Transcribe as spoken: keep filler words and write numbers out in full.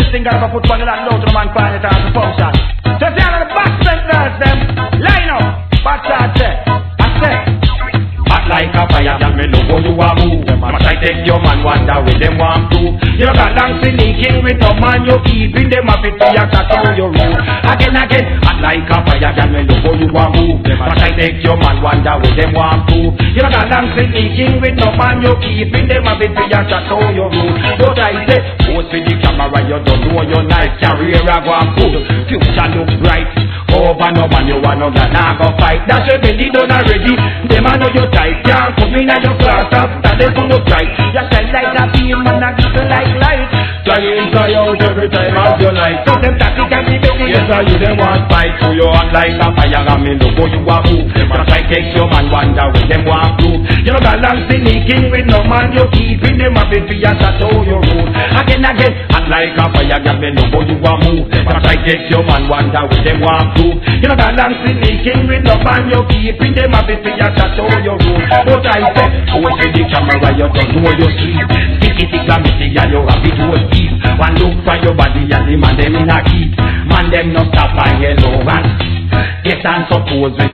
thing got to put one of that load to the man find it out to function. Just the other back centers them. Line up. Back side set. I say. Hot like a fire, girl, me love how you a move. Must I take your man, wonder where them want to. You got long sneaking with no man, you keeping them up into your cat on your room. Again, again, hot like a fire, girl, me love how you a move. Must I take your man, wonder where them want to. You got long sneaking with no man, you keeping them up into your cat on your room. But I say, post with the camera, you don't know your nice career, I go and good. Future look bright. Over no man, you want no girl, now go fight. That's your belly done already. Them I know you tight, can't come in at your class after they come up right. You tell like a beam and a glitter like light. Try in, try out every time of your life. So them tactic can be baby. Yes, I you them want fight. So you hot like a fire and me look how you a move. But I take your man, wonder where them want to. You know got long sneaking with no man, you keeping them up in your tattoo your road. Again, again, hot like a fire, girl, me look how you a move. But I take your man, wonder where them want to. You know that long sneaking with no man, you keeping them up in your tattoo your road. But I say, go to the camera, you don't know you sleep. Sticky stick and missy, and you have it to a deep. One look for your body and the man them in a heat. Man them no stop and yellow and get and suppose